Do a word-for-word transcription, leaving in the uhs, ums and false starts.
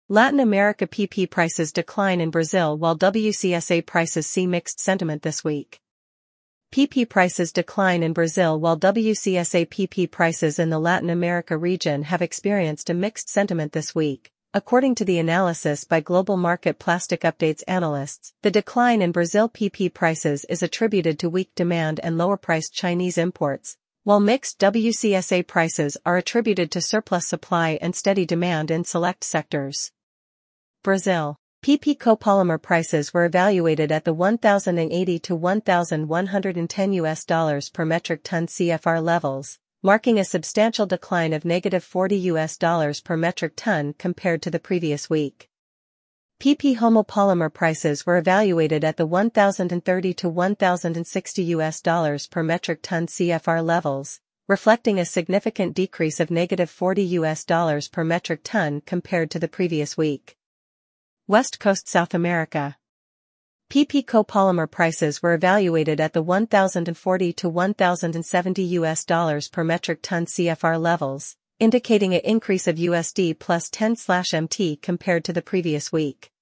Latin America P P prices decline in Brazil while W C S A prices see mixed sentiment this week. P P prices decline in Brazil while W C S A P P prices in the Latin America region have experienced a mixed sentiment this week. According to the analysis by Global Market Plastic Updates analysts, the decline in Brazil P P prices is attributed to weak demand and lower-priced Chinese imports, while mixed W C S A prices are attributed to surplus supply and steady demand in select sectors. Brazil. P P copolymer prices were evaluated at the one thousand eighty to one thousand one hundred ten U S dollars per metric ton C F R levels, marking a substantial decline of negative forty U S dollars per metric ton compared to the previous week. P P homopolymer prices were evaluated at the one thousand thirty to one thousand sixty U S dollars per metric ton C F R levels, reflecting a significant decrease of negative forty U S dollars per metric ton compared to the previous week. West Coast South America. P P copolymer prices were evaluated at the one thousand forty to one thousand seventy U S dollars per metric ton C F R levels, indicating an increase of U S D plus ten M T compared to the previous week.